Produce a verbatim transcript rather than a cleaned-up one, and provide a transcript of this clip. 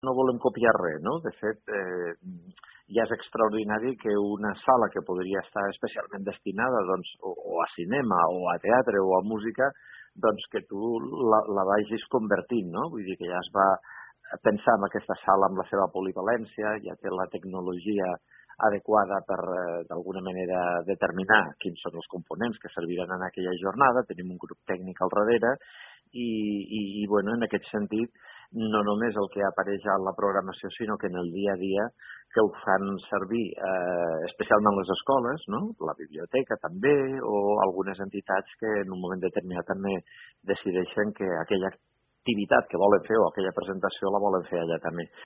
no volem copiar res, no? De fet, eh, ja és extraordinari que una sala que podria estar especialment destinada doncs, o, o a cinema, o a teatre, o a música, doncs que tu la, la vagis convertint, no? Vull dir que ja es va pensar en aquesta sala amb la seva polivalència, ja té la tecnologia adequada per, eh, d'alguna manera, determinar quins són els components que serviran en aquella jornada, tenim un grup tècnic al darrere, i, i, i bueno, en aquest sentit, no només el que apareix a la programació, sinó que en el dia a dia que ho fan servir, eh, especialment les escoles, no? La biblioteca també, o algunes entitats que en un moment determinat també decideixen que aquella activitat que volen fer o aquella presentació la volen fer allà també.